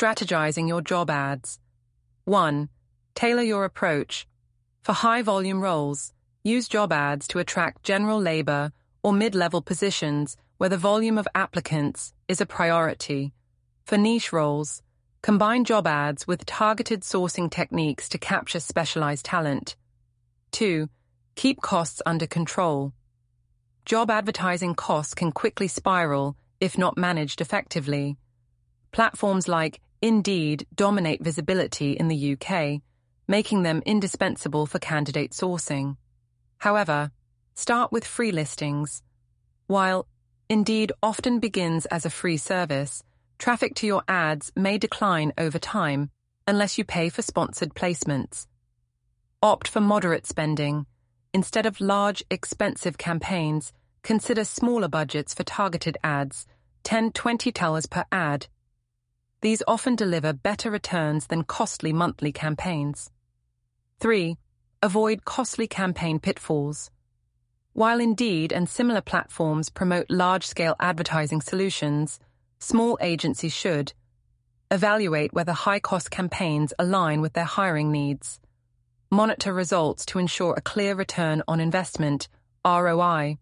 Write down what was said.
Strategizing your job ads. 1. Tailor your approach. For high-volume roles, use job ads to attract general labor or mid-level positions where the volume of applicants is a priority. For niche roles, combine job ads with targeted sourcing techniques to capture specialized talent. 2. Keep costs under control. Job advertising costs can quickly spiral if not managed effectively. Platforms like Indeed dominate visibility in the UK, making them indispensable for candidate sourcing. However, start with free listings. While Indeed often begins as a free service, traffic to your ads may decline over time unless you pay for sponsored placements. Opt for moderate spending. Instead of large, expensive campaigns, consider smaller budgets for targeted ads, $10–20 per ad. These often deliver better returns than costly monthly campaigns. 3. Avoid costly campaign pitfalls. While Indeed and similar platforms promote large-scale advertising solutions, small agencies should evaluate whether high-cost campaigns align with their hiring needs. Monitor results to ensure a clear return on investment, ROI.